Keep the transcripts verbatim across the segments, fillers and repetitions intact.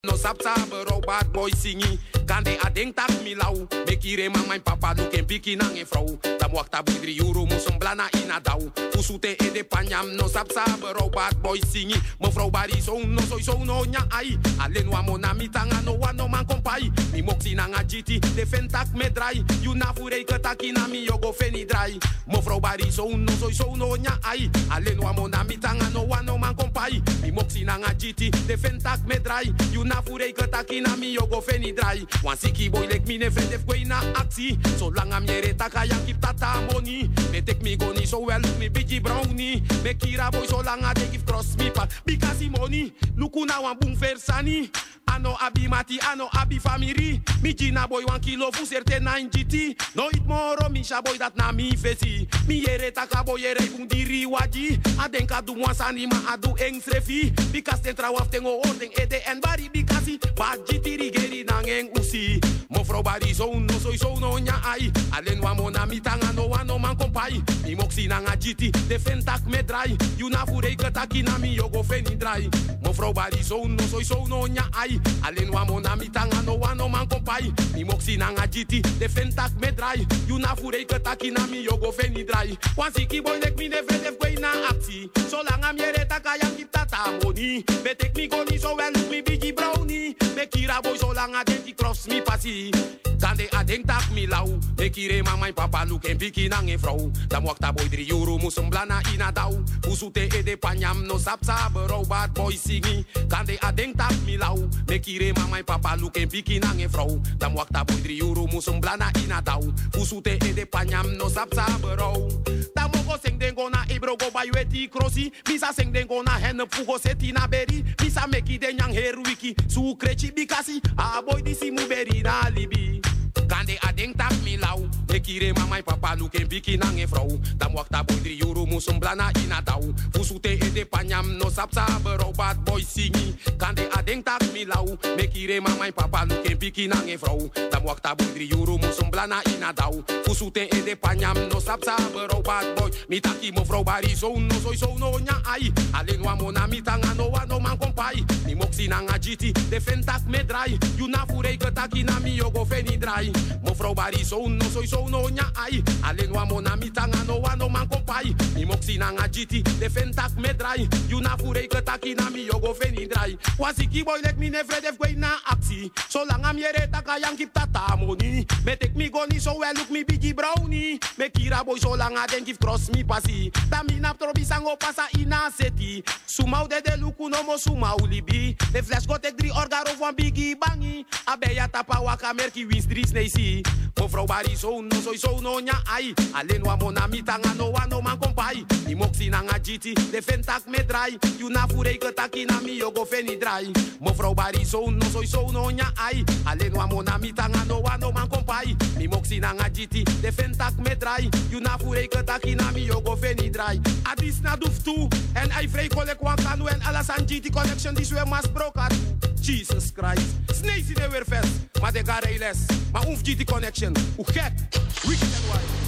No sap sabe bad boy singi. Kande adeng tak milau. Mekire mama en papa nu ken piki nang e vrouw. Tam wakta budri euro musum blana ina dau. Usute e de panyam no sap sabe bad boy singi. Mevrouw bari so no so so no nya ai. Alleen wa mona mitanga no wa no man kompai. Mi moksi nanga jiti de fentak me drai. You na furei ketaki na mi yogo feni drai. Mevrouw bari so no so so no nya ai. Alleen wa mona mitanga no wa no man kompai. Mi moksi nanga jiti de fentak me drai. You na furei ketaki na mi yogo feni drai. Wan siki boy lek mi ne vredef kwe na actie. Zolang am yere taka yang kip tata money. Me tek mi goni so well look me bigi brownie. Me kira boy so lang a they give cross me pa. Because money luku na wan boom versani. Ano abi mati, ano abi family. Mi jina boy one kilo fu certe nine G T. No it moro mi sha boy dat na mi fesi. Mi yere taka boy yere bundiri waji. Adenka du mwansani ma adu eng srefi. Because ten trawaf tengo ordeng ede en bari bikasi. Baji tiri geri nangeng usi. Mofro bari so no so so no nya ai. Alen wa mona mitanga no wa no man kompai. Mi moksi nanga jiti de fentak me drai. You na furei ketaki na mi yogo feni drai. Mofro bari so no so so no nya ai. Alleen wa mona mitanga no wa no man kompai. Mi moksi nanga jiti de fentak me drai. You na furei ketaki na mi yogo feni drai. Wan siki boy lek mi ne vredef kwe na actie. So lang am yere taka yang kip tata money. Me tek mi goni so well look mi bigi brownie. Me kira boy so lang a denti cross mi pasi. Kande a denk tak mi lau. Me kire mama en papa look en piki nang e vrouw. Dan wakta boy drie euro musum blana ina dau. Usute e de panyam no sap sabe bad boy singi. Kande a denk tak mi lau. Me kire mama en papa look en piki nang e vrouw. Dan wakta boy drie euro musum blana ina dau. Usute e de panyam no sap sabe rou. Dan moko sing dengo na ebro go by weti crossi. Misa sing dengo na henne fugo seti na beri. Misa meki de nyang heruiki. Su krechi bikasi. A boy disi mu beri na libi. Kande a denk tak mi lau. Me kire mama en papa look en piki nang e vrouw. Dan wakta boy drie euro musum blana ina dau. Fusute e de panyam no sap sabe bad boy singi. Kande a denk tak mi lau. Me kire mama en papa look en piki nang e vrouw. Dan wakta boy drie euro musum blana ina dau. Fusute e de panyam no sap sabe bad boy. Mi taki mo vrouw bari so no so so no nya ai. Alleen wa mona mitanga no wa no man kompai. Mi moksi nanga jiti de fentak me drai. You na furei ketaki na mi yogo feni drai. Mo vrouw bari so no so so no nya ai. Alleen wa mona mitanga no wa no man kompai. Mi moksi nanga jiti de fentak me drai. You na furei ketaki na mi yogo feni drai. Wasiki boy lek mi ne vredef kwe na actie. So lang am yere taka yang kip tata money. Me tek mi goni so well look mi bigi brownie. Me kira boy so lang a den give cross mi pasi. Tami nap trobi sango pasa ina seti. Sumau de de luku no mo sumau libi. De flash go tek drie orgaro van bigi bangi. Abeya tapa waka merki wins dries neisi. Mo vrouw bari so no so so no nya ai. Alleen wa mona mitanga no wa no man kompai. Mi moksi nanga jiti de fentak me drai. You na furei ketaki na mi yogo feni drai. Mo vrouw bari so no so so no nya ai. Alleen wa mona mitanga no wa no man kompai. Mi moksi nanga jiti de fentak me drai. You na furei ketaki na mi yogo feni drai. Adis na duf tu. En ai vrei kolek wan kanu en alasan jiti connection dis we mas brokat. Jesus Christ. Snakes in de weer vest. Maar de gare les. Maar oef G T connection. Hoe gek. Wicked and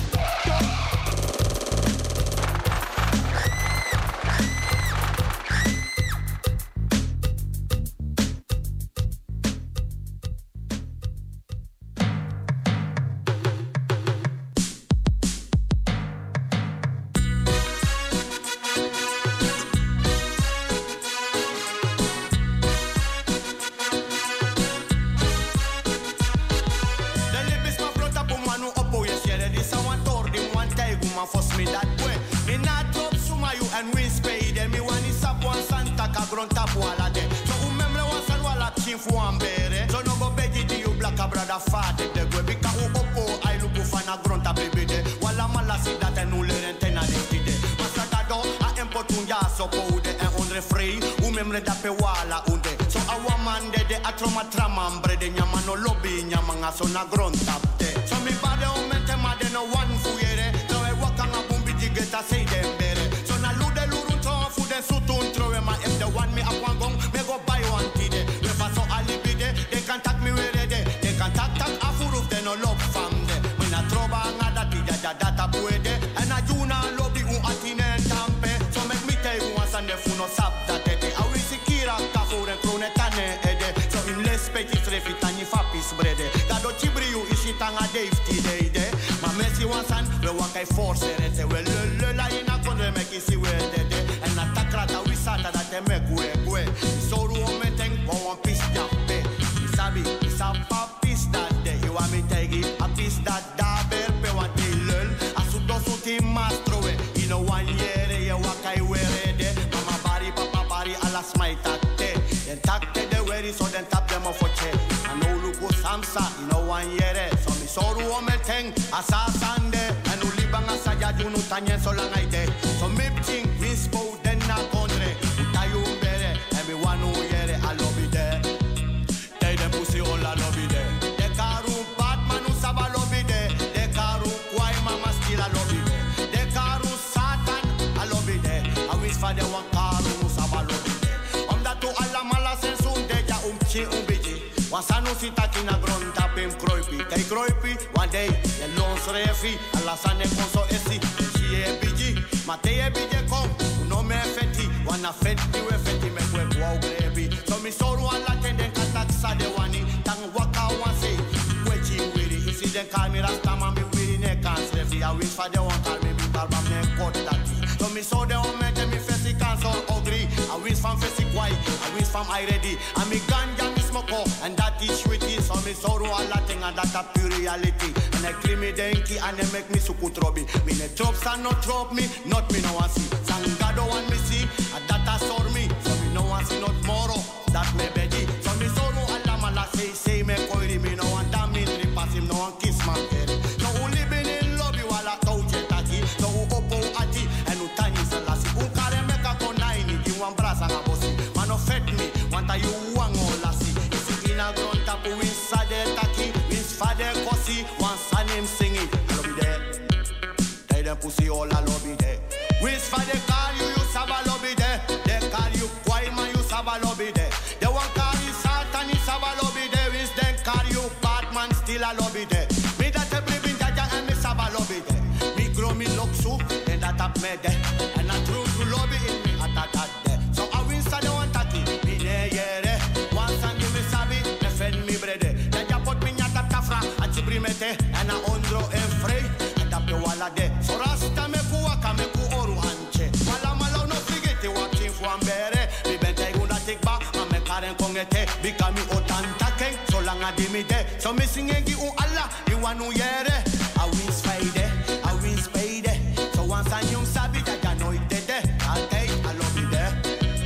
wild. Force me that way. Me not top suma you and win spade. And me want is up one Santa Cabron tap wala de. So umemle one san wala chin fu ambere. So no go begi di you black a brother father. De go bika u opo I look fan a gron tap baby de. Wala mala si dat en ule rentena de tide. Masaka do a empotun ya so po de en ondre free. Umemle dape wala unde. So a woman de de a troma tramambre de nyama no lobby nyama nga so na gron tap de. So me bade umente ma de no one fu yere. Geta say them better. So na lude lurun to fu de sutun throw ma if the one me up one gong me go buy one tide. We fa so alibi de they contact me where they they contact tak afuruf de no love fam de. Me na troba ngada tida da data puede. And a juna lobby un atine tampe. So make me tell you once and the fu no sap that de. I will sikira ka fu de krone tane ede. So kai force rete we le le la ina kondre me kisi we de de en atakra ta wisata da te me kwe kwe so ru o me teng po one piece jump be sabi sa pa piece that de you want me take it a piece that da ber pe wa te lel asu do so ti mastro we you know one year ye wa kai we de mama bari papa bari ala smite tate then takte de we so then tap them off for check I know look go samsa you know one year so me so ru o me teng asa sande and uli banga sa ya junu tanye so la ngaite so me think we spoke then na kondre utayu bere and me one year I love it there they dem pussy all I love it there de karu Batman usaba love it there de karu kwai mama still I love it there de karu Satan I love it there I wish for the one karu usaba love it there om da tu alla mala sensu de ja um chi um biji wasanu sitaki na gronta pem kroipi kai kroipi one day the lons refi alla sane konso esi chi e biji mate e bije kom no me feti wana feti we feti me kwe wow grebi so mi soru alla tenden katak sa de wani tang waka wan say wechi wiri isi den kamera stama mi wiri ne kan refi I wish for the one call me bi barba me kot dati so mi so de on me de mi fesi cancel ogri I wish from fesi kwai I wish from I ready and me ganja mi smoke and that is sweetie so me soru alla thing and that a pure reality and I clean me denki and they make me suku trobi me ne drops and not drop me not me no one see sangado one me see and that a sore me so me no one see not moro that me bedi so me soru alla mala say say me koiri me no one damn me pass him no one kiss my head so who living in love you alla touch taki so who opo ati and who tani salasi who kare meka konaini you one brasa na bosi man of fet me want you one all asi is in a ground tap win sade taki win fade kosi one son him sing it I love it there they them pussy all I love it there wins for the car you you saba love it there they call you kwai man you saba love it there they want call you Satan you saba love it there wins then call you Batman still I love it there me that a believe jaja and me saba love it there me grow me look so and that up me there and I true to love it in me at that there so I win so they want taki me ne yere once and give me sabi me friend me brede jaja put me nyata tafra at brimete and I ondro and free and up the wala de so rasta me kuwaka me ku oru anche wala malo no frigete watching for ambere me bente gunda take back and me karen kongete become me otanta ken so langa di me de so me singengi u alla you wanu yere I win spade I win spade so once and you sabi that I know it de I take I love it there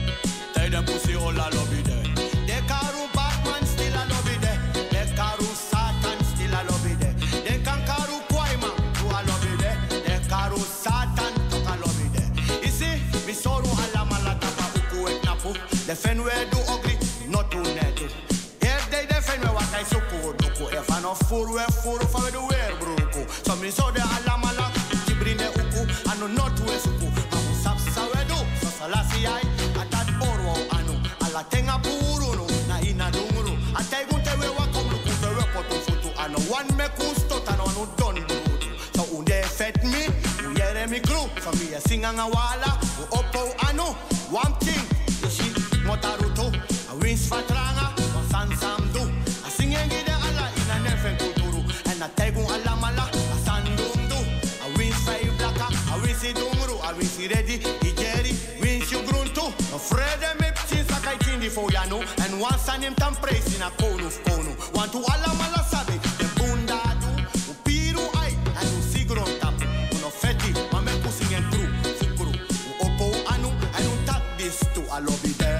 they them pussy all I love it there they karu Batman still I love it there they karu Satan still I love it there they can karu kwaima to I love it there they karu Satan to I love it there you see me soru alla malata pa uku et napu defend we do ogri not to net if they defend we what I suku duku if I no furu we furu for we do wear bruku so me so de alla mala tibrine uku anu not we suku amu sapsa we do so salasi ai atat orwo anu alla tenga puru no na ina dunguru atai gunte we wa kom luku we poto futu anu one me kusto tano anu don bruku so unde fet me u yere mi crew so me a singa wala u opo anu one thing ishi motaruto a wins fatranga on san samdu a singengi de ala ina nefen kulturu and a tegun ala mala a sandundu a wins five blaka a wins dunguru a wins ready ijeri wins you gruntu no frede me since I tindi for yanu and once an him tam praise in a konu konu want to ala mala sabe the bunda do u piru ai and u sigron tap uno feti ma me pussing and true fukuru u opo anu and u tap this to I love it there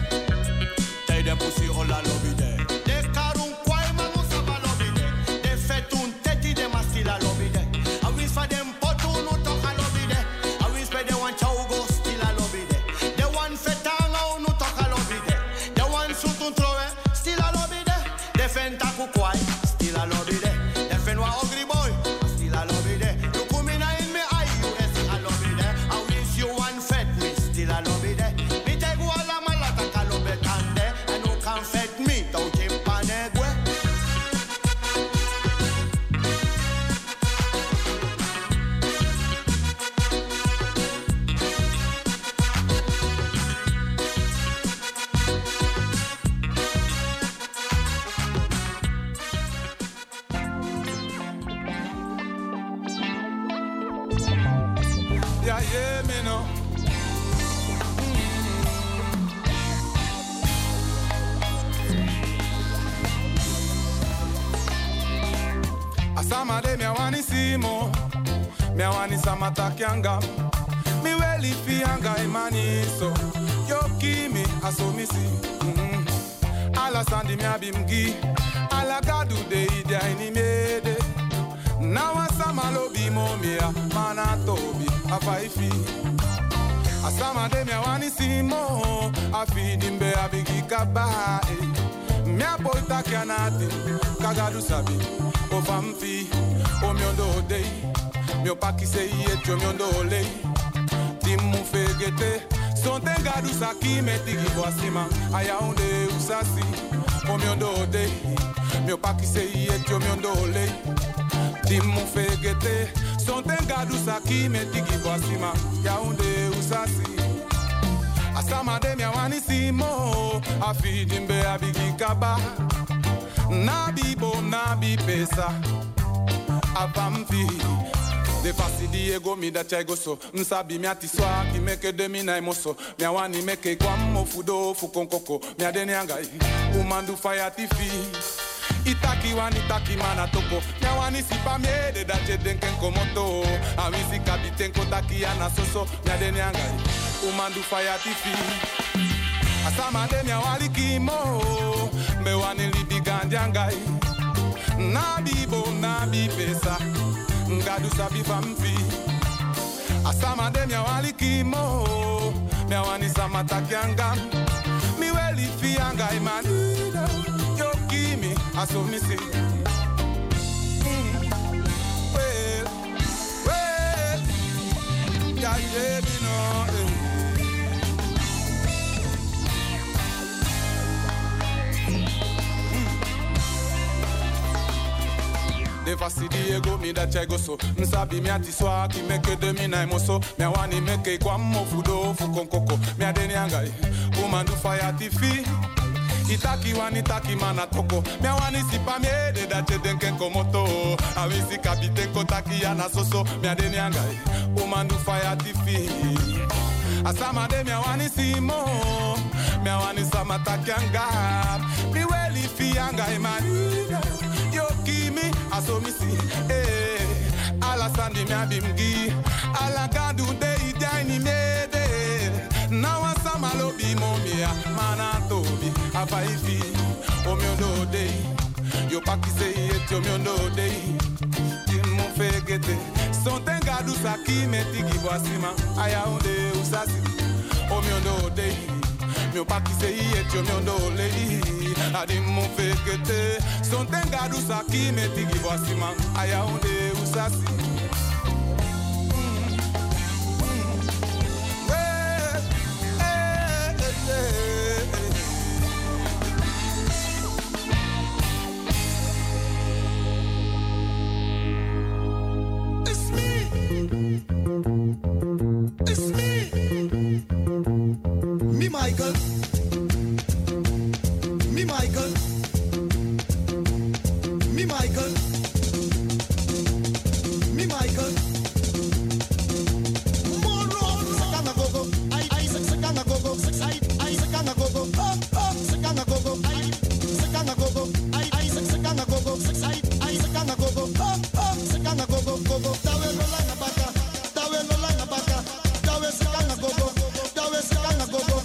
they them pussy all I love it there they karun kwai man usaba love it there they fetun teti them a still I love it there I wish for them potu no talk I love it there I wish for them one chaugo still I love it there they one fetanga no talk I love it there they one sutun throw still I love it there they fenta ku kwai still I love it there they fen wa ogri boy still I love it there you come in in me I U S I love it there I wish you one fet me still I love it there me take wala malata kalobe tande and who can fet me don't keep panegwe We'll be right back. yeah, me no. Asama de mi awani simo, mi awani samata kyanga, mi weli fi anga imani so, yo kimi asomisi. Mm-hmm. Ala sandi mi abimgi, ala gadu de idia inimede. Nawa sama lobi momia, mana tobi afaifi. Asama de mi awani simo, afi dimbe abigi kabae. Mi apoita kianati, kagadu sabi. O famfi, o miondo dei, mio paki sei e tio miondo lei. Timu fegete, son tengadu saki metigi boasima, aya onde usasi. O miondo dei, mio paki sei e tio miondo lei. Timu fegete, son tengadu saki metigi boasima, aya onde usasi. Asama de mia wani simo, afidimbe abigi kaba. Nabi bo nabi pesa Avamfi De fasi Diego mi da chai goso Nsabi mi ati swa ki meke de mi na emoso Mi awani meke kwa mo fudo fukonkoko Mi adeni angai Umandu faya tifi Itaki wani taki mana toko Mi awani sipa me de da che denken komoto Awisi kabitenko taki ana soso Mi adeni angai Umandu faya tifi Asama de mi awali kimo Me wani libi ganjangai Nabi bo nabi pesa Ngadu sabi famfi Asama de mi awali kimo Me wani samata kyanga Mi weli fi anga imanida Yo kimi asomisi mm. Well, well Ya yebi no eh. De fasi Diego mi da chai goso Nsabi mi ati swa ki meke de mi na emoso Mi awani meke kwa mo fudo fukonkoko Mi adeni angai Umandu faya tifi Itaki wani taki mana toko Mi awani sipa mi de da che denken komoto Awisi kabitenko taki yana soso Mi adeni angai Umandu faya tifi Asama de mi awani simo Mi awani sama takianga Mi weli fi anga imaniga Yo kimi asomisi eh ala sandi mi abimgi ala gadu de idaini mede nawa sama lobi momia mana tobi afaifi o miondo de yo paki sei et o miondo de timu fegete son tengadu saki metigi boasima aya onde usasi o miondo de Mio paki sei e tio mio ndolei Adi mu fekete Son tengadu saki metigi boasima Aya onde usasi mm. Mm. Hey, hey, hey, hey. It's me It's me Me Michael Me Michael Me Michael Me Michael Moro Sakanga gogo I I sakanga gogo I I sakanga gogo Oh oh sakanga gogo I sakanga gogo I I sakanga gogo I I sakanga gogo Oh oh sakanga gogo gogo Tawe lola na baka Tawe lola na baka Tawe sakanga gogo Tawe sakanga gogo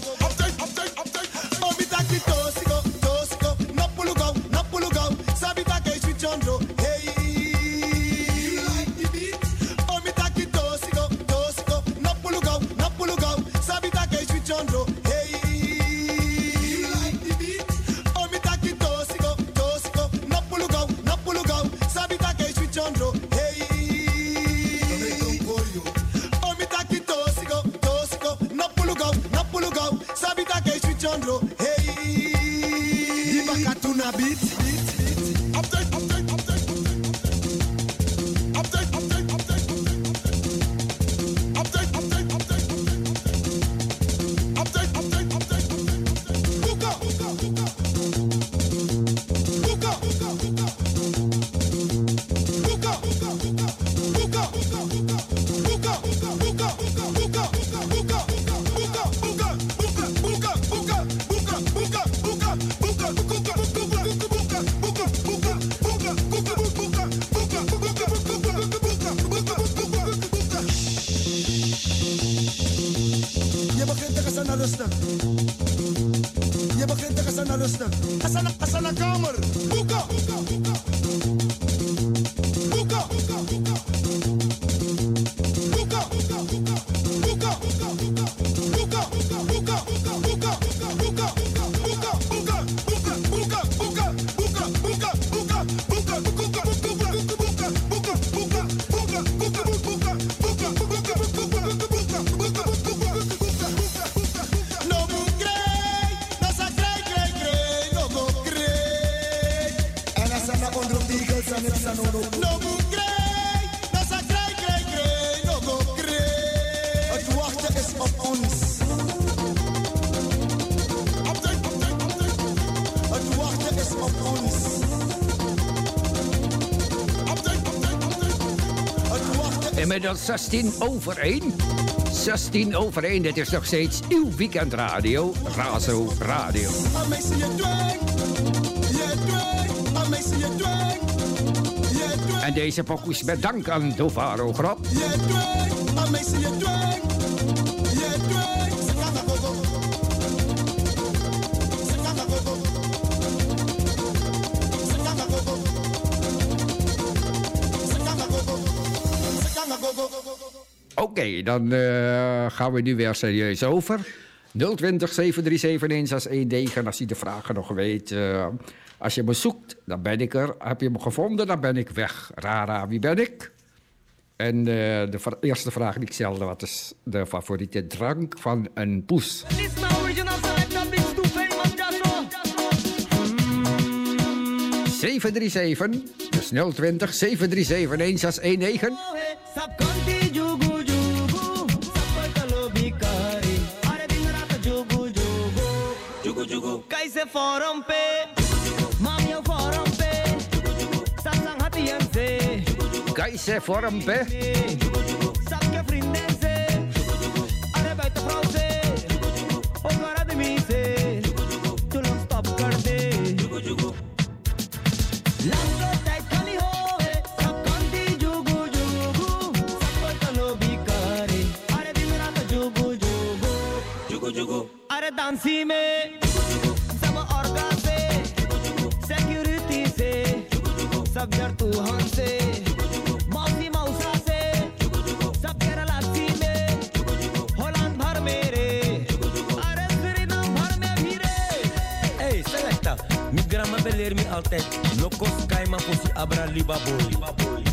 Hookah, hookah, hookah, hookah, hookah, hookah, hookah, hookah, hookah, slaapkamer. Boeka. Boeka. Boeka. Inmiddels zestien over één. zestien over één, dit is nog steeds uw weekendradio, Razo Radio. En deze pokoes met dank aan Dovaro Grop. Oké, okay, dan uh, gaan we nu weer serieus over. nul twintig, zeven drie zeven, een zes een negen, als je de vragen nog weet. Uh, als je me zoekt, dan ben ik er. Heb je me gevonden, dan ben ik weg. Rara, wie ben ik? En uh, de v- eerste vraag die ik stelde, wat is de favoriete drank van een poes? zeven drie zeven, dus nul twintig, zeven drie zeven, een zes een negen. Kaise forum pe, mamyo forum pe, satsang hatiyan se. Kaise forum pe, sabke vrienden se, are buiten vrouw se, ook maar ademi se, tulum stop kar de. Lange tijd khali ho hai, sab kanti jugu jugu, sab kalo bikare, are din raat jugu jugu, jugu jugu, are dansi me. सब यार तू हमसे मौसी मौसा से सब केरला सी में Holland भर मेरे अरे सुरीनाम भर में भी रे. Hey selecta mi grama beler mi altijd locos kaima posi abra liba boy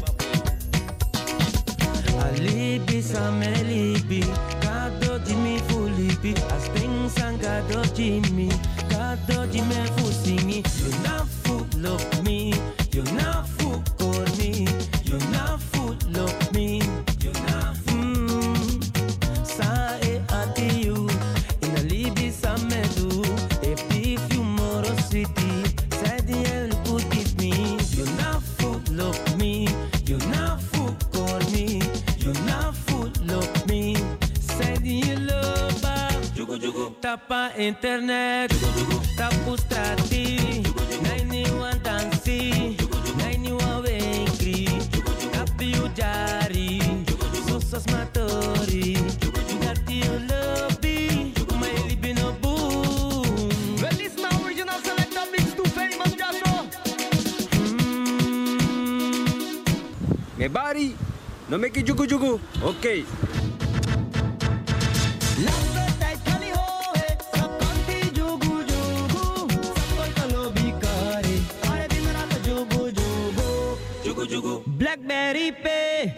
alibi samelibi kado jimi fulibi asting sangado jimi kado jime fusini you na foot look me. You not fool for me. You not fool love me. You not fool. Sa e ati you in a libi sa medu. If if you morosity, said you could give me. You not fool love me. You not fool for me. You not fool love me. Said you love jugo jugo. Tapa internet. Tapu strati. Nine one dansi. Sos matori, that you love me, my living a boom. Well, this my original selector mix too famous, Jaso. Me bari, no make it jugu jugu, okay. Blackberry Pay.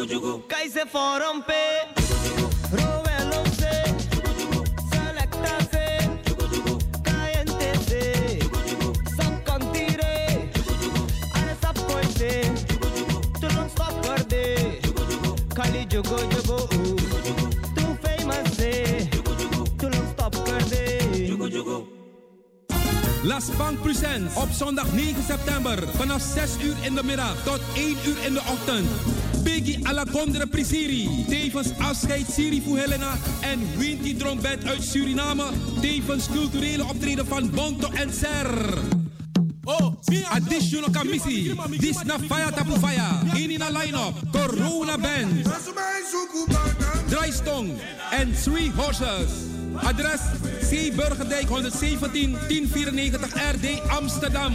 Kaise forum pe rovelom se selecta jogo jogo too famous eh too long stop kerde jogo jogo. Las Bank Presents op zondag negen september vanaf zes uur in de middag tot één uur in de ochtend. Biggie Alakondre Prisiri, tevens afscheid Sirifu Helena en Winti Trompet uit Suriname, tevens culturele optreden van Bonto en Ser. Additional commissie, dis na Faya Tapu Faya, in na line-up, Corona Band, Draaistong en Three Horses. Adres C. Burgerdijk honderdzeventien tien vierennegentig R D Amsterdam.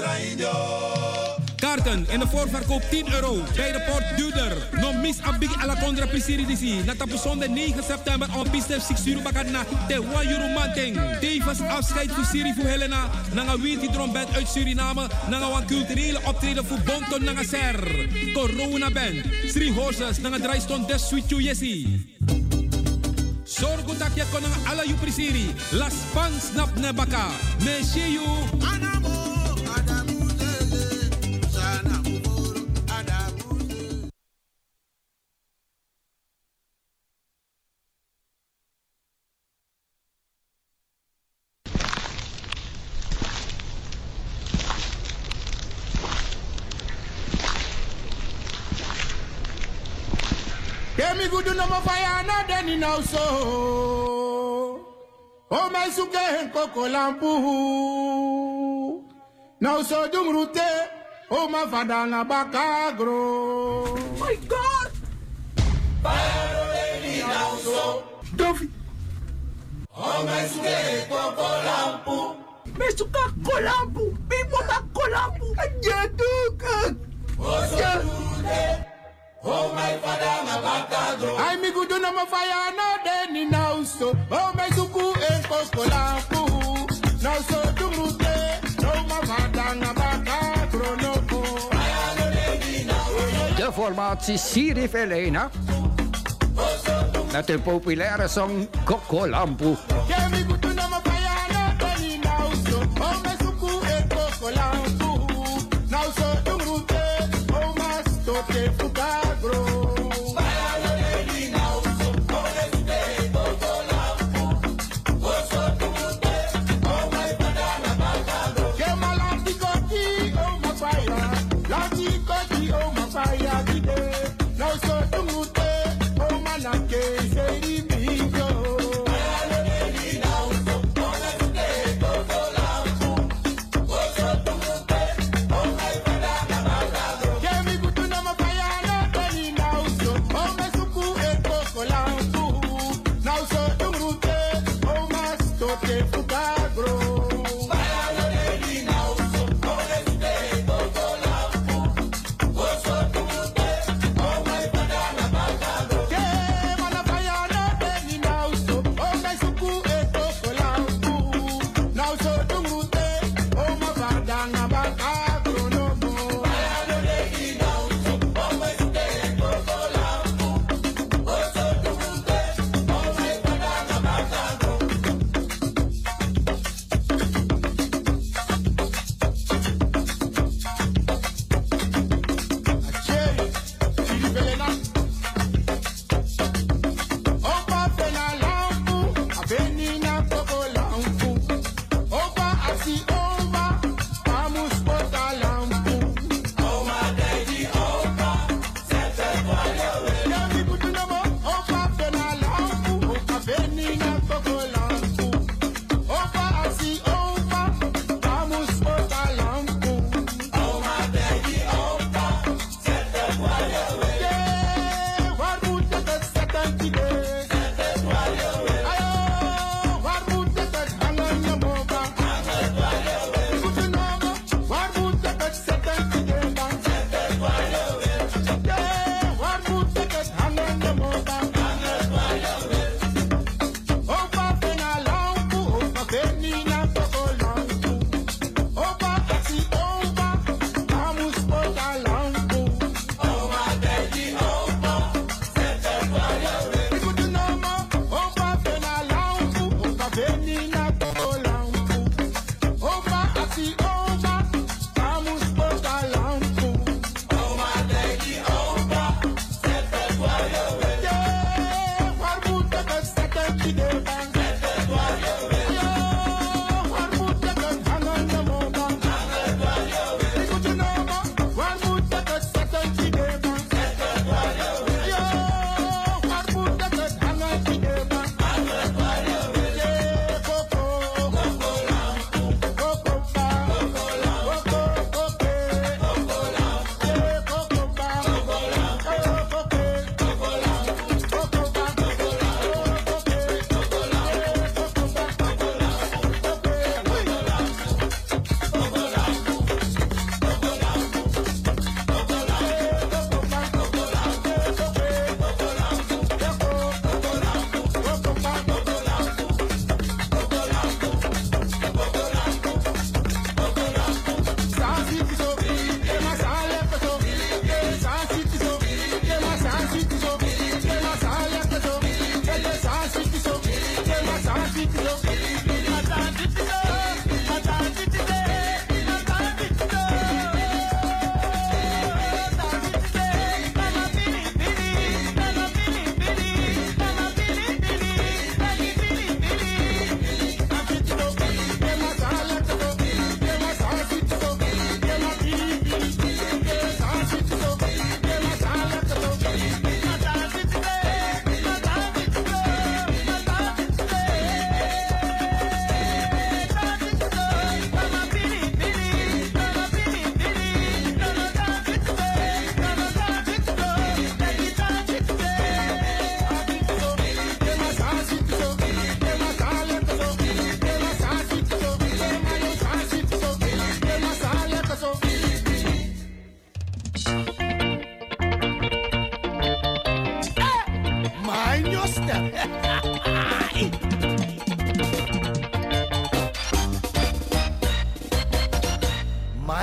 Kaarten in de voorverkoop tien euro. Bij de poort duurder. No mis abig ala kondra prisiridisi. Na tapu zondag negen september op piste Sixuru Bakana. Te Wajuru Manting. Tevens afscheid voor Sirifu Helena. Nanga Winti Trompet uit Suriname. Nanga wan culturele optreden voor Bonton Nanga Ser. Corona Band. Three Horses. Nanga Draaistond Des Sweet Yesi. Zorgo dat je kon ala yu prisiri. Las Bank snap ne baka. Me sheyu. Anamo. Adamu zeze. Sana muboro. Adamu zeze. Kemi gudu no mo fire na deni now so. Oh my suke hen koko lampu. Now so dung rute. Oh my fadanga bakagro. My God! Fire no deni now so. Dofi. Oh my suke hen koko lampu. Me suka kolampu. People na kolampu. Ajadukan. Oh so rute. Oh my father, my bakagro. I mi gudu no mo fire no deni now so. Oh my suku en kokolampu. Now so dumute. Oh my father, my bakagro no ko. Fire no deni now so. De formatie Sirif Helena. Met hun populaire song Kokolampu. Yeah, mi gudu no mo fire no deni now so. Oh my suku en kokolampu. Now so dumute. Oh my stote fuka.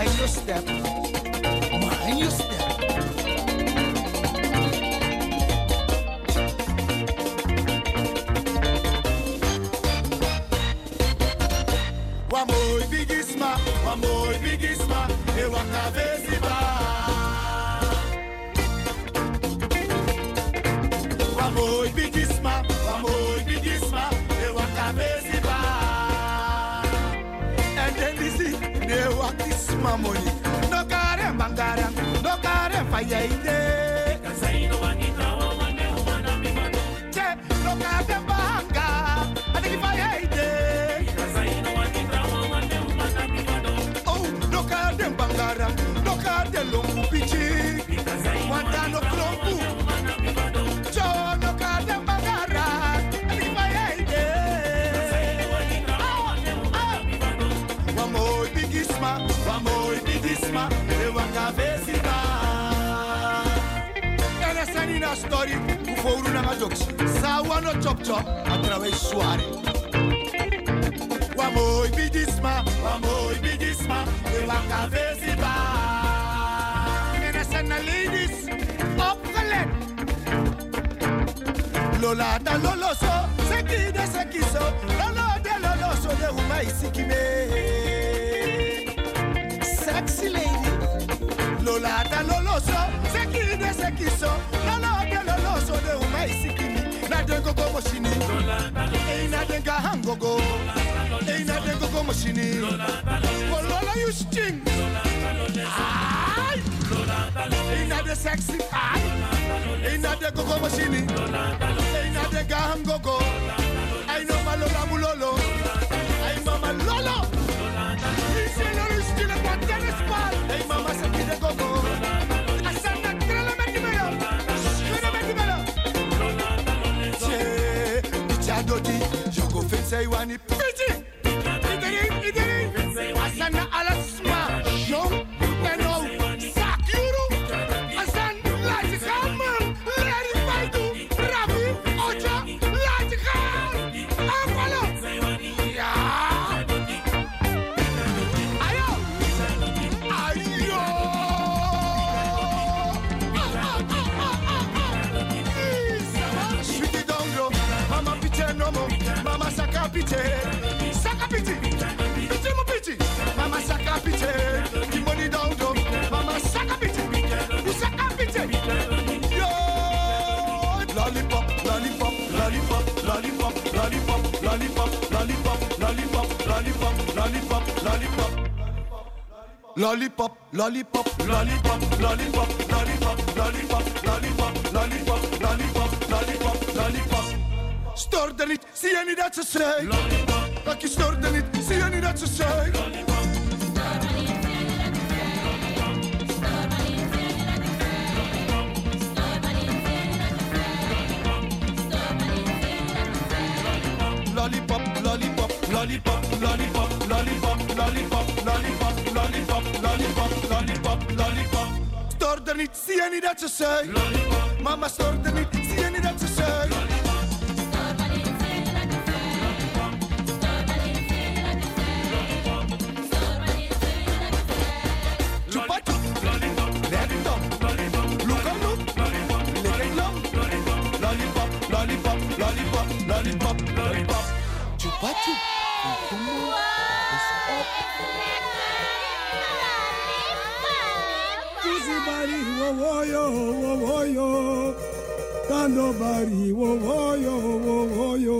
Mind your step. Mind your step. Wamoy bigisma, wamoy bigisma, e wakavesiba. Wamoy bigisma, wamoy bigisma, e wakavesiba. And then this is ne wakisma money. No kare bangara, no kare fire ide. Kasaino wanita wane wana bimano. Che no kare banga, ade fire ide. Kasaino wanita wane wana bimano. Oh, no kare bangara, no kare longu pichi. Wanta no klombu. Jo no kare bangara, ade fire ide. Wamoy bigisma, wamoy bigisma, e wakavesiba. Era sanina story, ufouru na majoksi. Sawa no chop chop, através suare. Wamoy bigisma, wamoy bigisma, e wakavesiba. Era sana ladies, opgelet. Lola da loloso, seki de sekiso, lolo de loloso de uma isikime. Sexy lady, Lola da loloso, seki de sekiso, lolo de loloso de uma isikime. Na dengo como shini, ei na denga hangogo, ei na dengo como shini. Lola you sting, ay, ei na de sexy, ay, ei na dengo como shini. Ei na denga hangogo, ay no malola mulolo, ay mama lolo. Dice lolo stile kwa tennis ball, ay mama se pide gogo. Asana trela mekimelo, shkuna mekimelo. Che, bichadodi, jogo fense iwani piti. Ideri, ideri, asana alasma, jom, eno, sakuru. Asan, laji kaman, leri baidu, rabi, oja, laji kan. Akwalo, ya. Ayo, ayo. Shwiti dongro, mama pite nomo, mama saka pite, saka pite, pite mo pite, mama saka pite, kimoni dongro, mama saka pite, saka pite, yo. Lollipop, lollipop, lollipop, lollipop, lollipop, lollipop, lollipop, lollipop, lollipop, lollipop, lollipop. Lollipop, lollipop, lollipop, lollipop, lollipop, lollipop, lollipop, lollipop, lollipop, lollipop, lollipop. Stoor er niet, zie je niet dat ze zei? Dat je stoort er niet, zie je niet dat ze zei? Lollipop, lollipop, lollipop, lollipop, lollipop, lollipop, lollipop, lollipop, lollipop, lollipop, lollipop. Stoor er niet, zie je niet dat ze zei? Mama stoort er niet, zie je niet dat ze zei? Chupa chup, let it up, look and look, lick and love. Lollipop, lollipop, lollipop, lollipop, lollipop. Chupa chup, is up. Pussy body, wo wo yo, wo wo yo. Tando body, wo wo yo, wo wo yo.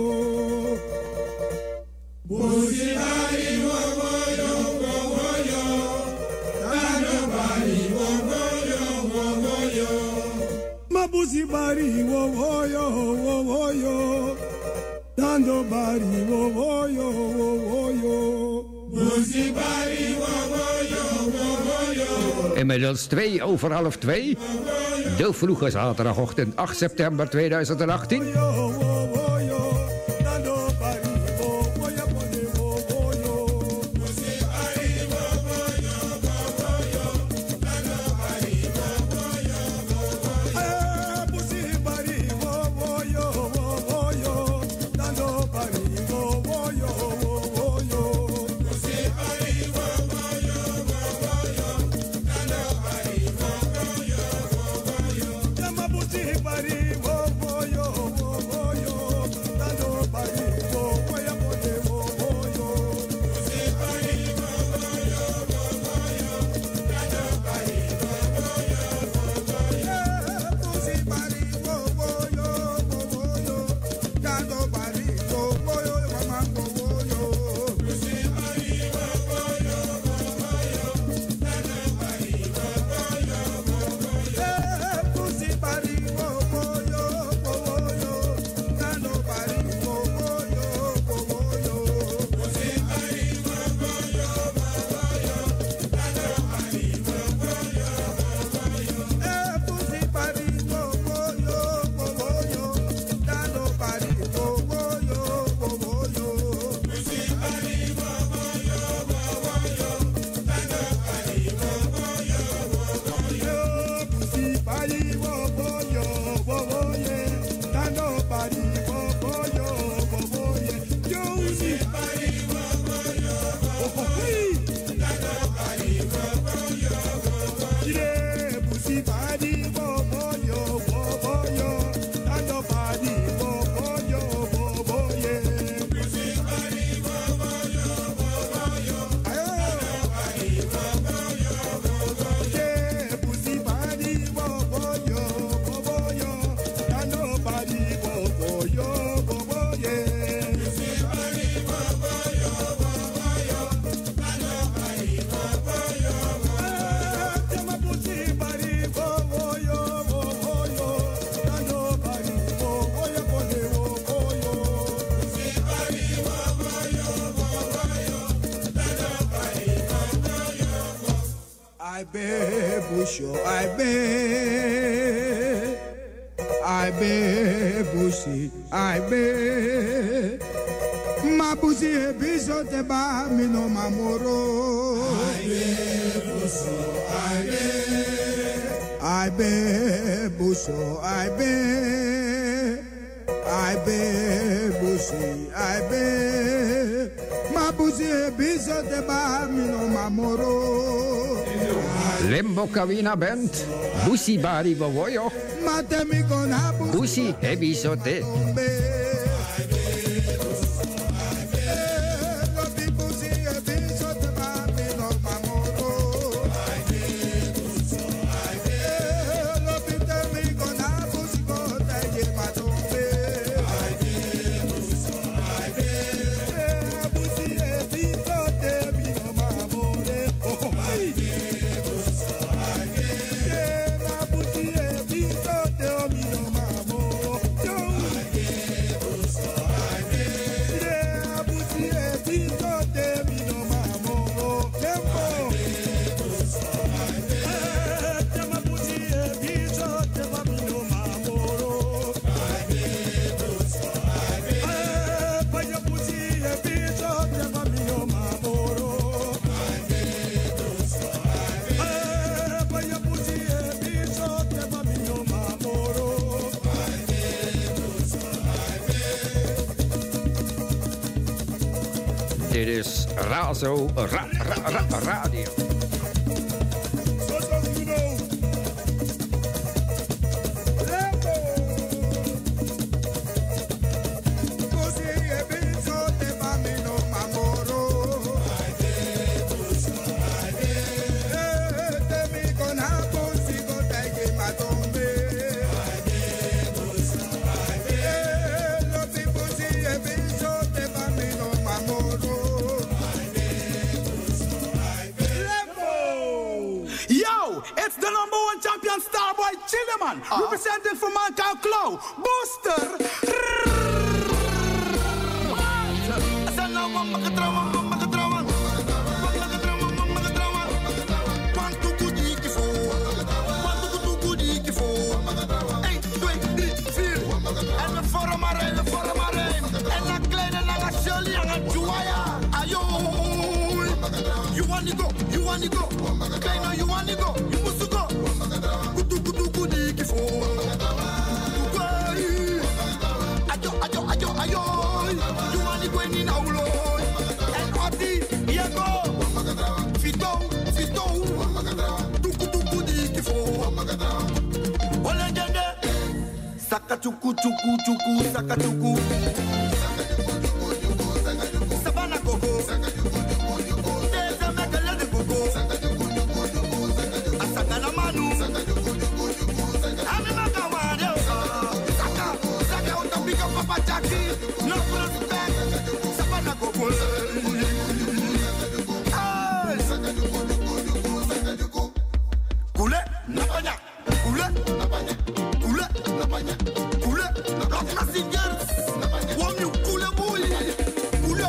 Pussy body, wo wo yo, wo wo yo. Tando body, wo wo yo, wo wo yo. My pussy body, wo wo yo, wo wo yo. Tando body, wo wo yo, wo wo yo. Pussy body, wo wo yo, wo wo yo. Inmiddels twee over half twee. De vroege zaterdagochtend acht september tweeduizend achttien. I be busho, I be, I be bushi, I be. Ma bushi e biso te ba mi no mamoro. I be busho, I be, I be busho, I be, I be bushi, I be. Ma bushi e biso te ba mi no mamoro. Limbo Kawina Band, Busi Bari Woyo, Busi Hebisote. Dit is Razo ra, ra, ra, Radio. Chilleman, uh. representing for Mankind Clow, Booster. You want to go, you want to go, Kleiner, you want to go, you must go. Kudu kudu kudi kifo. Ayo ayo ayo ayo. You want to go in aulo. And Oti, Diego, Fito, Fito. Kudu kudu kudi kifo. Olengende. Saka chuku chuku chuku saka chuku. Sabana koko. No respect, Sabana Gogo. Kule, Napanya, Kule, Napanya, Kule, Napanya, Kule, Napanya, Singers, One you Kule boy, Kule,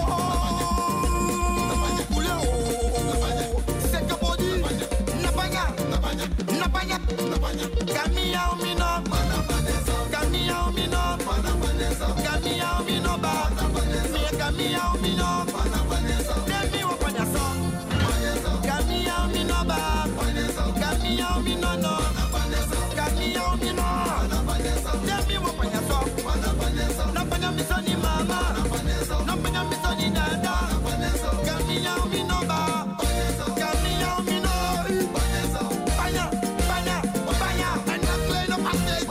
Kule, Second body, Napanya, Napanya, Napanya, Napanya, Camilla Mina, Camilla Mina, Camilla Mina, Camilla Mina, let me open your song. Camilla Mina, Camilla Mina, no, Camilla Mina, let me open your song. Napanya misoni mama, Napanya misoni dada, Camilla Mina, Camilla Mina, Panya, Panya, Panya, and not play no package.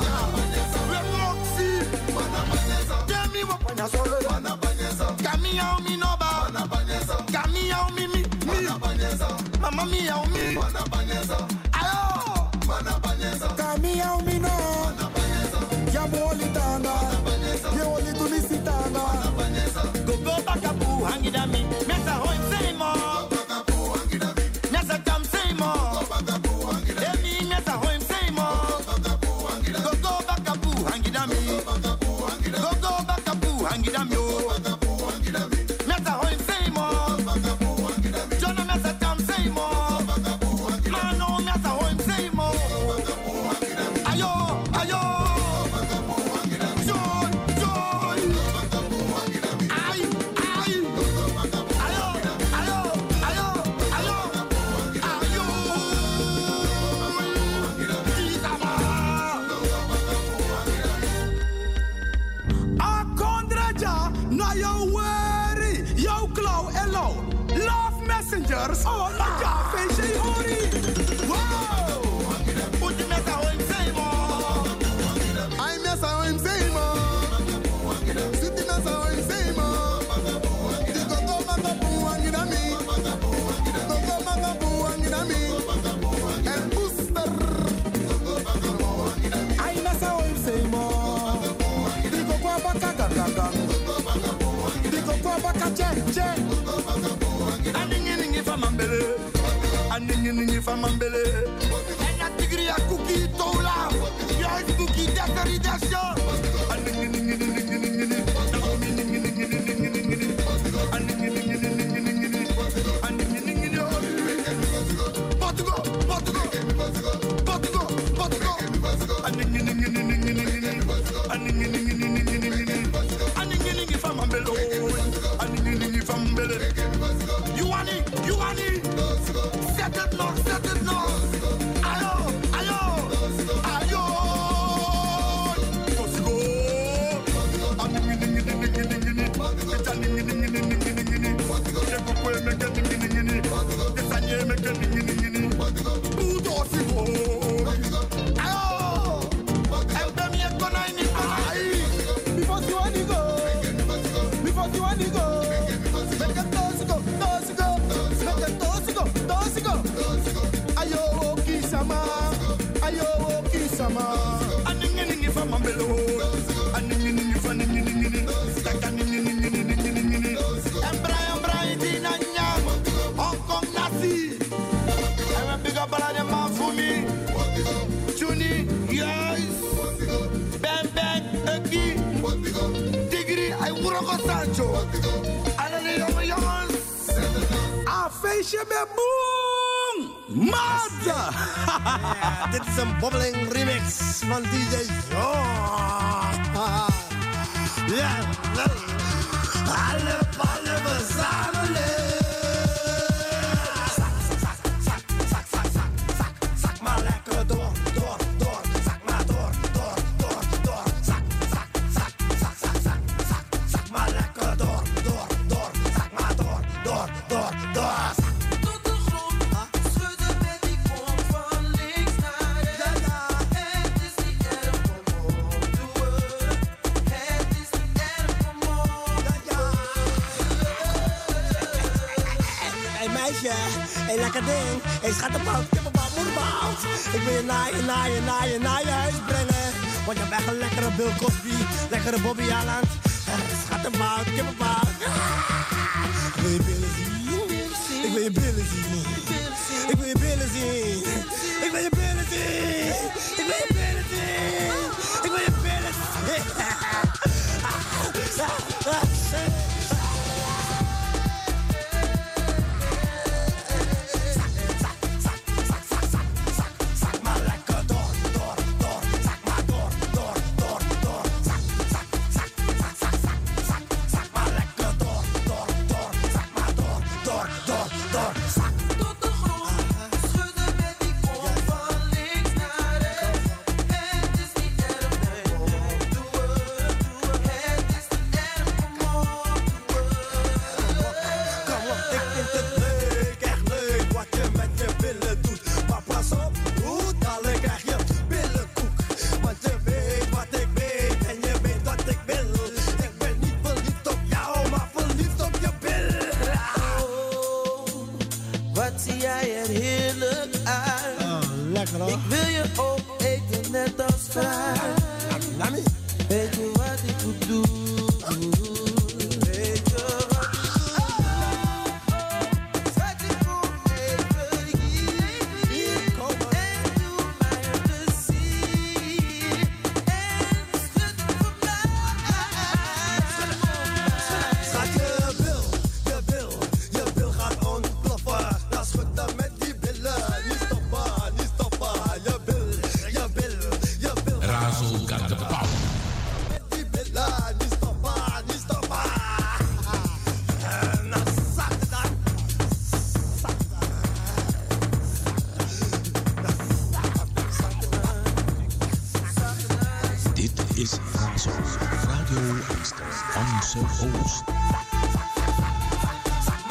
Let me open your song. Camilla Mina, Camilla Mimi, Mama mia umi, ayo, Camilla Mina, Yabolitana, Yolitulisitana, go go back up, Hangidami, Mesa Hoy Seymour, Mesa Tam Seymour, Emi Mesa Hoy Seymour, go go back up, Hangidami, go go back up, Hangidami, Mesa Hoy Seymour, John Mesa Tam Seymour, Mano Hello, hello. Love messengers. Oh, la ja, feestje, hori. Wow. Put je met jou in Zemo. I miss how in Zemo. Zit je met jou in Zemo. Die go go maka boe in me. Go go maka boe in me. En booster. I miss how in Zemo. Die go go maka gaga. Die go go maka che che. Aningi ningi fa mambele. Aningi ningi fa mambele. En dat tigri a cookie tola. Juist cookie decoration. Aningi ningi ningi ningi ningi. Naomi ningi ningi ningi ningi ningi. Aningi ningi ningi ningi ningi. Aningi ningi ningi. Portugal, Portugal, Portugal, Portugal. Aningi ningi ningi ningi ningi. Aningi ningi ningi ningi ningi. Aningi ningi fa mambele. Aningi ningi fa mambele. You want it, you want it. Set it north, set it north. Ayo, ayo, ayo. Let's go. Aningi ningi ningi ningi ningi. It's aningi ningi ningi ningi ningi. The people make it ningi ningi ningi. The sanye make it ningi ningi ningi. Who does it go? Ayo. And them yet gonna in it. Before you want to go. Before you want to go. Make it toss go, toss go. Make it toss go, toss go. Ayo, kisama. Ayo, kisama. Aningi ningi fa mambelo. Aningi ningi fa ningi ningi ningi. Taka ningi ningi ningi ningi ningi. Embra, embra, iti na nyam. Hong Kong nasi. I'm a big up on the man for me. Juni, yes. Bang, bang, Eki. Tigri, I wuroko Sancho. Alele jonge jongens. A feestje met boom. Mazda. Ja, dit is een bobbeling remix van D J John. Ja, alle ballen verzamelen. Zak, zak, zak, zak, zak, zak, zak, zak maar lekker door, door, door. Zak maar door, door, door, door. Zak, zak, zak, zak, zak, zak, zak, zak maar lekker door, door, door. Zak maar door, door, door, door. Hey, lekker ding. Hey, schattenpoot, kippenbal, moederbal. Ik wil je naar je, naar je, naar je, naar je huis brengen. Want je hebt echt een lekkere Bill Cosby, lekkere Bobby Aland. Schattenpoot, kippenbal. Ik wil je billen zien. Ik wil je billen zien. Ik wil je billen zien. Ik wil je billen zien. Ik wil je billen zien. Ik wil je billen zien. Ik wil je opeten net als vrij. Weet je wat ik moet doen? Weet je wat ik moet doen? Zet je voor even hier. En doe mij een plezier. En schud voor mij. Schat, je wil, je wil, je wil gaan ontploffen. Dan schud hem met die billen. Niet stoppen, niet stoppen. Je wil, je wil, je wil. Razo got the power. Met die billen. Niet stoppen, niet stoppen. En dan zak het dan. Zak het dan. Dit is Razo, Radio Amsterdamse Oost.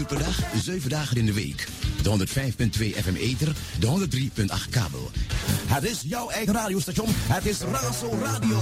per dag, zeven dagen in de week. De honderd vijf punt twee F M ether, de honderd drie punt acht kabel. Het is jouw eigen radiostation, het is Razo Radio.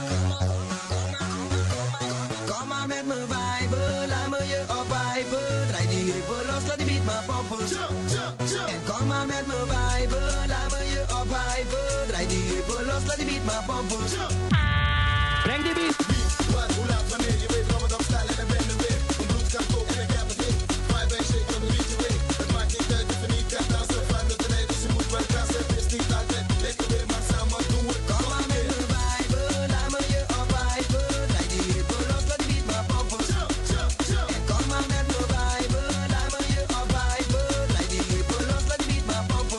Kom maar met me vibe, laat me je opwijven. Draai die rippen los, laat die beat maar poppen. En kom maar met me vibe, laat me je opwijven. Draai die rippen los, laat die beat maar poppen. Breng die beat. Wat, hoe laat, wanneer, je weet wat we opstellen en ben er weer. Een bloed kan koken en ik heb het niet. Vibe en shake, dan doe je weet. Het maakt niet uit of je niet kan dansen. Van de tijd, dus je moet wel dansen. Het is niet altijd, lekker weer, maar samen doen we het. Kom maar met me vibe, laat me je opwijven. Draai die rippen los, laat die beat maar poppen. En kom maar met me vibe, laat me je opwijven. Draai die rippen los, laat die beat maar poppen.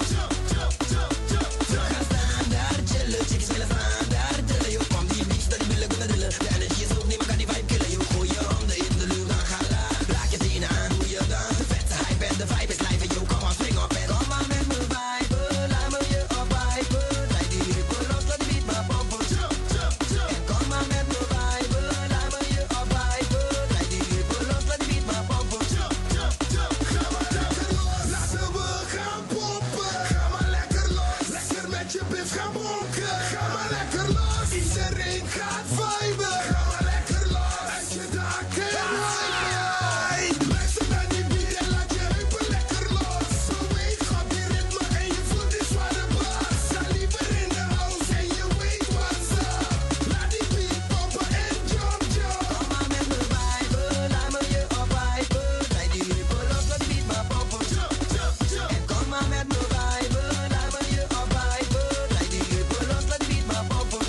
We gaan staan daar chillen, chicks willen staan daar chillen. Yo, kom die beats, dat die willen kunnen drillen. De energie is hoog, niemand kan die vibe killen. Yo, gooi je handen in de lucht, dan ga la. Raak je tenen aan, doe je dan. De vette hype en de vibe is live en yo, kom maar spring op en kom maar met me vibe, laat me je opwijven. Draai die rippen los, laat die beat maar poppen. En kom maar met me vibe, laat me je opwijven. Draai die rippen los, laat die beat maar poppen. Ga maar lekker los, laten we gaan pompen. Ga maar lekker los, lekker met je biff gaan bonken. Ga maar lekker los, iedereen gaat viben. Ga maar lekker los, uit je dak en rijden. Luister naar die beat en laat je heupen lekker los. Beweeg op die ritme en je voelt die zware bas. Sta liever in de house en je weet what's up. Laat die beat pompen en jump jump. Kom maar met me vibe, laat me je opwijven. Draai die rippen los, laat die beat maar poppen. En kom maar met me vibe, laat me je opwijven. Draai die rippen los, laat die beat maar poppen.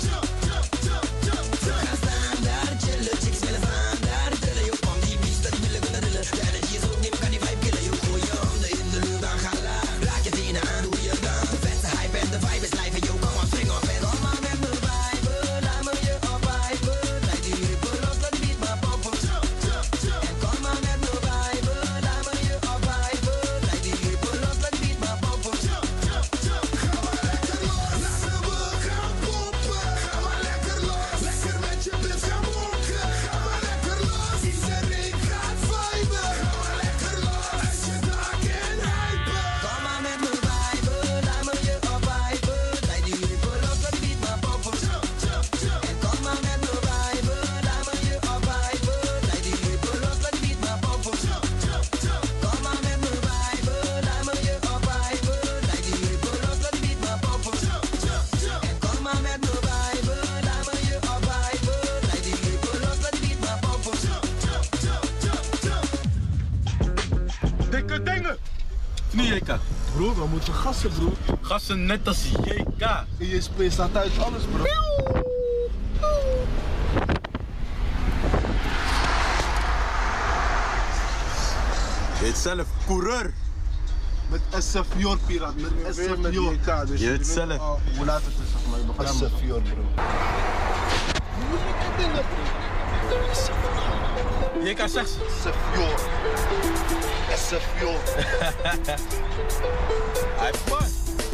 We gaan staan daar chillen, chicks willen staan daar chillen. Yo, kom die beats, dat die willen kunnen drillen. De energie is hoog, niemand kan die vibe killen. Yo, gooi je handen in de lucht, dan ga la. Raak je tenen aan, doe je dan. De vette hype en de vibe is live en yo, kom maar spring op en kom maar met me vibe, laat me je opwijven. Draai die rippen los, laat die beat maar poppen. En kom maar met me vibe, laat me je opwijven. Draai die rippen los, laat die beat maar poppen. Ga maar lekker los, laten we gaan pompen. Ga maar lekker los, lekker met je biff gaan bonken. Ga maar lekker los, iedereen gaat viben. Ga maar lekker los, uit je dak en hypen. Kom maar met me vibe, laat me je opwijven. Draai die rippen los, laat die beat maar poppen. En kom maar met me vibe, laat me je opwijven. Draai die rippen los, laat die beat maar poppen. Kom maar met me vibe, laat me je opwijven. Draai die rippen los, laat die beat maar poppen. En kom maar met me vibe, laat me je opwijven. Draai die rippen los, laat die beat maar poppen. Dikke dingen! Nee, J K. Bro, we moeten gassen, bro. Gassen net als J K. E S P staat uit alles, bro. Je heet zelf coureur. Met S F Fjord, Pirat. Met S F Fjord. Dus Je weet weet zelf. al hoe laat het is, zeg maar. Je begrijpt S F Fjord, bro. Moeilijke dingen, bro. J K zegt ze. S F Fjord. S F Fjord. Hij past.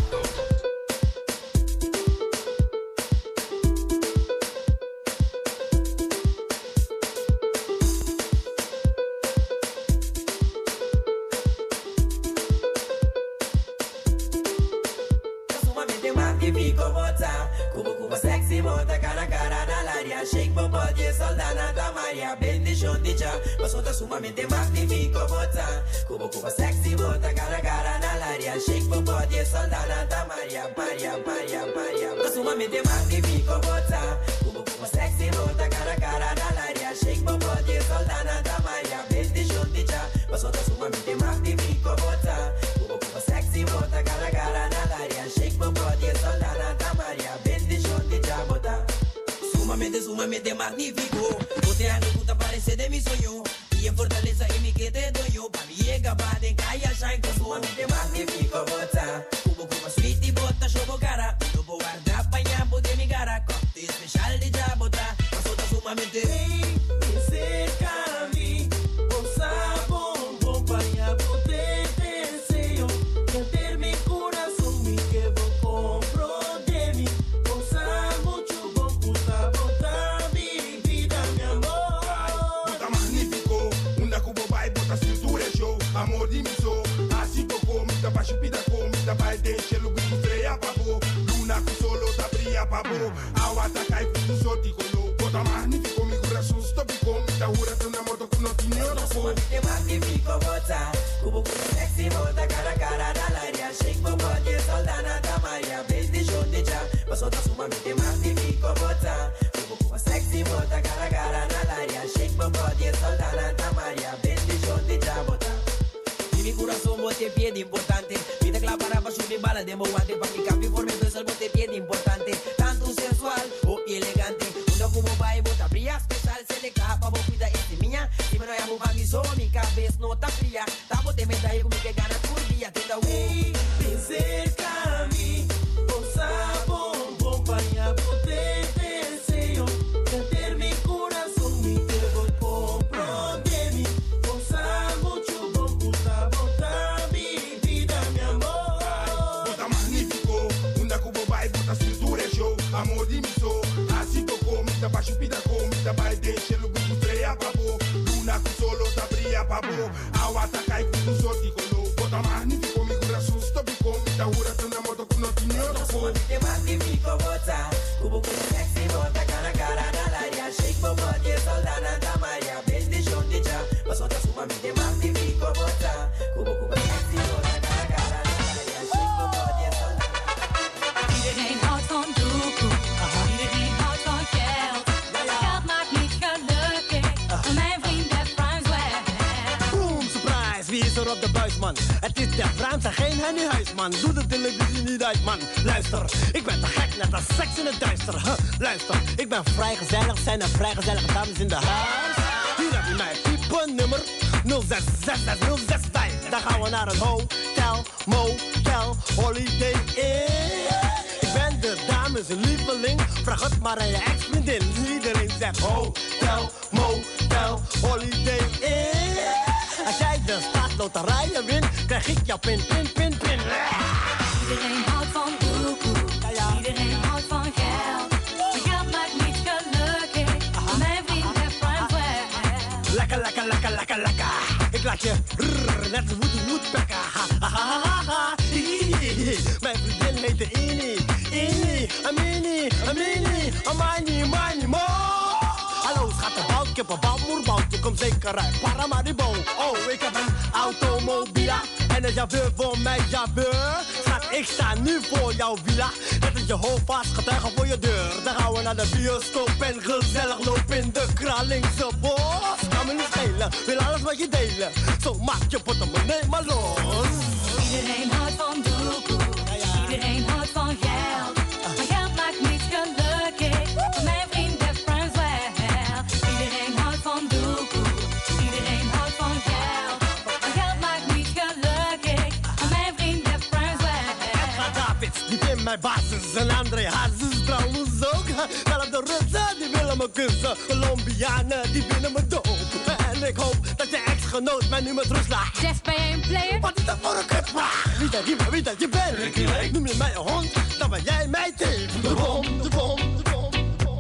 Sumamente magnifico bota, cubo cubo sexy bota, cara cara dall'aria, shake body, soldana da Maria, bendición dicha, pasota sumamente magnifico bota, cubo cubo sexy bota, cara cara dall'aria, shake body, soldana da Maria, Maria, Maria, Maria, sumamente magnifico bota, cubo cubo sexy bota, cara cara dall'aria, shake body, soldana da Maria, bendición dicha, pasota sumamente magnifico bota, cubo cubo sexy bota, cara cara dall'aria, shake body, soldana da Maria, bendición dicha, bota. Sumamente, sumamente magnífico. Você a puta parece de mi sueño. Y en fortaleza y mi que te doy yo. Pa' mi llega, pa' de calle, shine. Sumamente magnífico, bota. Cubo, cubo, sweet y bota, shobo cara. Lobo guarda, pañambo de mi cara. Corte especial de ya, bota. Pasota sumamente. Vem, cerca a mí. Bolsa, bom, bom, pañambo de deseo. Meter mi corazón, mi que vou compro de mí. Bolsa, mucho, bom, puta, bota, mi vida, mi amor. Bota magnífico, una cubo vai, bota cintura show. A amor di miso. Así poco, mi tapa chupida con mi tapa de chelo with estrella pabo. Luna con solo ta brilla pabo. Awata kai putu soti kono. Bota magnifico mi corazón stop con mi ta hura tuna moto con opinión. Te magnifico bota. Kubo kubo sexy bota cara cara dalaria. Shake my body soldana tamaria. Base de show de ja. Pasota sumamente magnifico bota. Kubo kubo sexy bota cara cara dalaria. Shake my body soldana tamaria. Base de show de ja bota. Mi corazón bote piede importante. Pide clap para pa subir bala de mo guante. Pa mi cambio por medio es el bote piede importante. Tanto sensual o elegante. Una como vai bota brilha especial. Se le capa bo cuida este minha. Si me no llamo pa mi so mi cabeza no ta fría. Ta bote me da como que gana por día. Te da un cerca a mí. Con sabor compañía bote deseo. Cantar mi corazón mi tego compro de mí. Con sabor chubo puta bota mi vida mi amor. Bota magnifico, una cubo vai bota cintura show. Amor di miso, así poco mi tapa chupida con mi tapa de chelo with estrella pabo. Luna con solo ta brilla pabo. Awata kai putu soti kono. Bota magnifico mi corazón stop con mi ta hura tuna moto con opinión. Te magnifico bota. Kubo kubo sexy bota cara cara dalaria. Shake my body soldana tamaria. Base de show de ja. Pasota sumamente magnifico bota. Kubo kubo sexy bota cara cara dalaria. Shake my body soldana. Iedereen houdt van doekoe. Iedereen houdt van geld. Geld maakt niet gelukkig. Mijn vriend heeft Frans weg. Boom, surprise, wie is er op de buis, man? Het is de Frans en geen Henny Huisman. Doe de televisie niet uit, man. Luister, ik ben te gek, net als seks in het duister. Huh, luister, ik ben vrij gezellig, zijn er vrij gezellige dames in de huis. Hier heb je mij, type nummer nul zes zes zes nul zes vijf. Dan gaan we naar het hotel, motel, holiday inn. Ik ben de dames een lieveling, vraag het maar aan je ex-vriendin. Iedereen zegt hotel, motel, holiday inn. Als jij de staatsloterijen wint, krijg ik jouw pin, pin, pin, pin. Iedereen houdt van doekoe. Iedereen houdt van geld. Geld maakt niet gelukkig. Mijn vriend heeft Frans weg. Lekker, lekker, lekker, lekker, lekker. Ik laat je rrr, net een woede woedpekker. Ha, ha, ha, ha, ha. Hihihi. Mijn vriendin heet de Ini. Ini, Amini, Amini, Amani, Mani, Mo. Hallo, schattenbout, kippenbout, moerbout. Kom zeker uit Paramaribo. Oh, ik heb een automobiela. En een chauffeur voor mijn chauffeur. Schat, ik sta nu voor jouw villa. Net als je hoofd vast, getuigen voor je deur. Dan gaan we naar de bioscoop en gezellig lopen in de Kralingse bos. Kan me niet schelen, wil alles wat je delen. Zo maak je portemonnee maar los. Iedereen houdt van doekoe. Iedereen houdt van geld. Maar geld maakt niet gelukkig. Mijn vriend heeft Frans weg. Iedereen houdt van doekoe. Iedereen houdt van geld. Maar geld maakt niet gelukkig. Mijn vriend heeft Frans weg. Edgar Davids, die vindt mij basis. En André Hazes trouwens ook. Zelfs de Russen, die willen me kussen. Colombianen, die vinden me dood. En ik hoop dat je ex-genoot mij nu met rust laat. Jeff, ben jij een player? Wat is dat voor een kutvraag? Wie dat je, wie dat je bent? Ricky Lake. Noem je mij een hond, dan ben jij mij teef. De bom, de bom, de bom, de bom.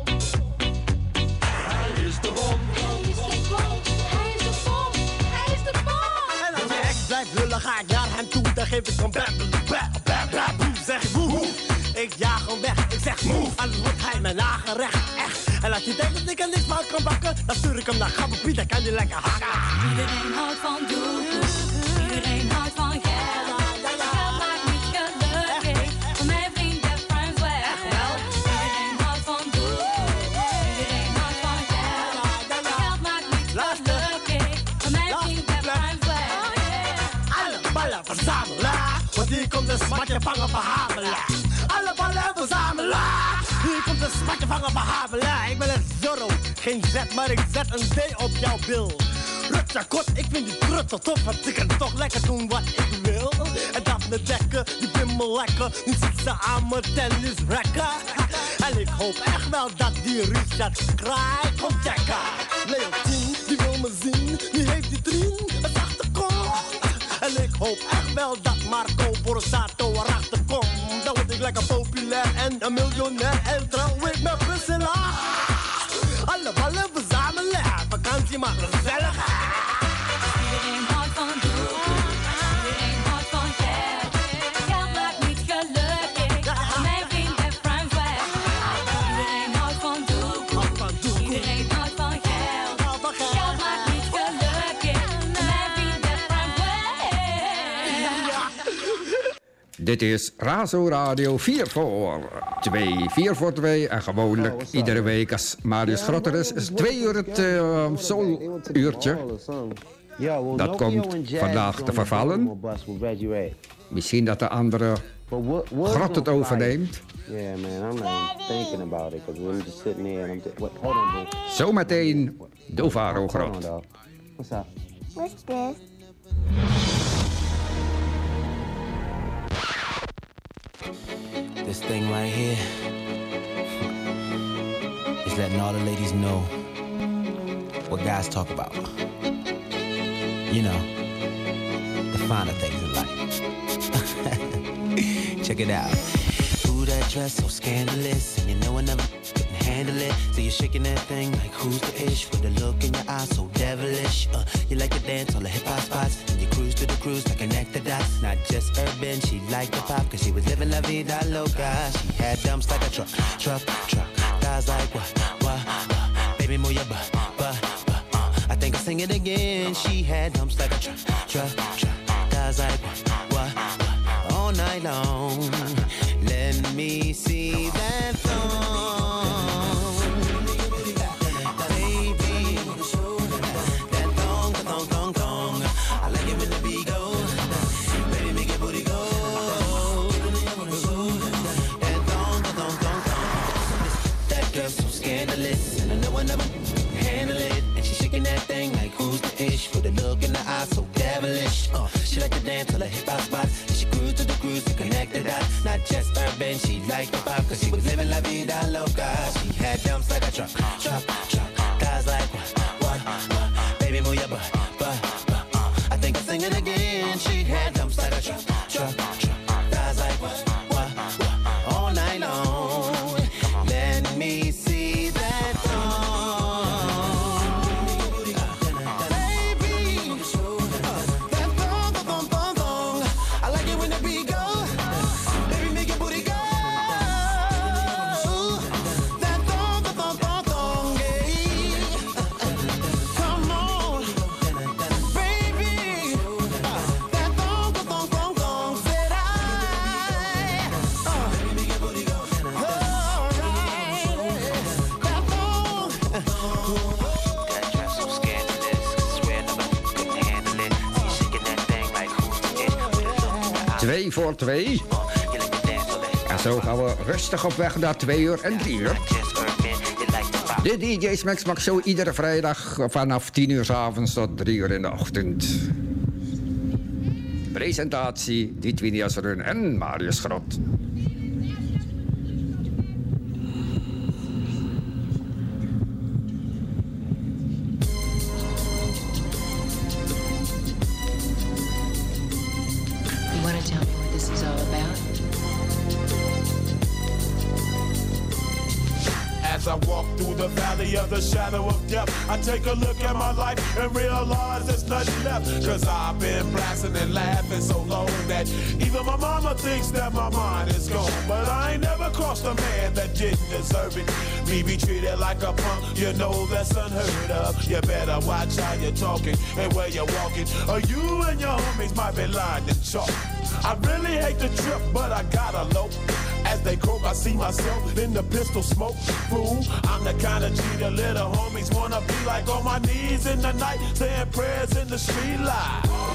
Hij is de bom. Hij is de bom. Hij is de bom. Hij is de bom. En als je ex blijft lullen, ga ik naar hem toe. Dan geef ik hem bam, bam, bam, bam, boem. Zeg ik woe. Ik jaag hem weg, ik zeg move. Anders wordt hij mijn nagerecht, echt. En als je denkt dat ik er niks van kan bakken, dan stuur ik hem naar Gabbe Piet, dan kan die lekker hakken. Iedereen houdt van doekoe. Iedereen houdt van geld. Geld maakt niet gelukkig. Mijn vriend heeft Frans weg. Iedereen houdt van doekoe. Iedereen houdt van geld. Geld maakt niet gelukkig. Mijn vriend heeft Frans weg. Alle ballen verzamelen, want hier komt een smatje vangen verhamelen. Alle ballen verzamelen, hier komt een smatje vangen verhamelen. Ik ben een Zorro, geen Z, maar ik zet een D op jouw bil. Rutja kort, ik vind die pruttel tof, want ik kan toch lekker doen wat ik wil. En Daphne Dekker, die vindt me lekker, nu zit ze aan mijn tennisracket. En ik hoop echt wel dat die Richard Kraai komt checken. Leontien, die wil me zien, die heeft die trien, het achterkomt. En ik hoop echt wel dat Marco Borsato erachter komt. Dan word ik lekker populair en een miljonair en trouw ik met Priscilla. Alle ballen verzamelen, vakantie maar gezellig. Iedereen houdt van doekoe. Dit is Razo Radio vier voor twee. vier voor twee. En gewoonlijk iedere week als Marius Grotter is, is twee uur het uh, soul-uurtje. Dat komt vandaag te vervallen. Misschien dat de andere Grot het overneemt. Yeah, man, I'm not even thinking about it, because we're just sitting there and I'm just, what, hold on, bro. Zometeen Dovaro Grot. Hold on, dog. What's up? What's this? This thing right here is letting all the ladies know what guys talk about. You know, the finer things in life. Check it out. Ooh, that dress so scandalous, and you know I never couldn't handle it. So you're shaking that thing like who's the ish, with the look in your eyes so devilish. Uh, you like to dance on the hip hop spots, and you cruise to the cruise like connect the dots. Not just urban, she liked the pop, cause she was living la vida loca. She had dumps like a truck, truck, truck. Guys like what, what, what? Baby move your butt, butt, butt. Uh, I think I'll sing it again. She had dumps like a truck, truck, truck. Guys like what, what, what? All night long. Let me see that thong, baby. That thong, that thong, thong, thong. I like it when the beat goes. Baby, make your booty go. That thong, that thong, thong, thong. That girl's so scandalous, and I know I never handle it. And she's shaking that thing like who's the ish, with a look in the eye so devilish. Uh, she like to dance till the hip hop spots. She cruise to the cruise to connect the dots. Not just urban, she liked the pop, cause she was living la vida loca. She had dumps like a truck, truck, truck. Guys like what, what, what? Baby move your butt, butt, butt. Uh, I think I'll sing it again. She had dumps like a truck, truck, truck. Guys like what, what, what? All night long. Let me see that thong, baby. That thong, that thong, thong, thong. I like it when the beat goes. Baby, make your booty go. That thong, that thong, thong, thong, yeah. Come on, baby. That thong, that thong, thong, thong. Said I. Uh, baby, make your booty go. All right. That thong. That dress so scandalous, swear never couldn't handle it. You shaking that thing like who's the it, with a look in the eye. Twee voor twee. En zo gaan we rustig op weg naar twee uur en drie uur. De D J's Max Max Show iedere vrijdag vanaf tien uur 's avonds tot drie uur in de ochtend. Presentatie Ditwinias Run en Marius Grot. You want to tell me what this is all about? As I walk through the valley of the shadow of death, I take a look at my life and realize there's nothing left. Cause I've been blasting and laughing so long that even my mama thinks that my mind is gone. But I ain't never crossed a man that didn't deserve it. Me be treated like a punk, you know that's unheard of. You better watch how you're talking and where you're walking, or you and your homies might be lying in chalk. I really hate the trip, but I gotta low. As they croak, I see myself in the pistol smoke. Fool, I'm the kind of G the little homies wanna be like, on my knees in the night, saying prayers in the street light.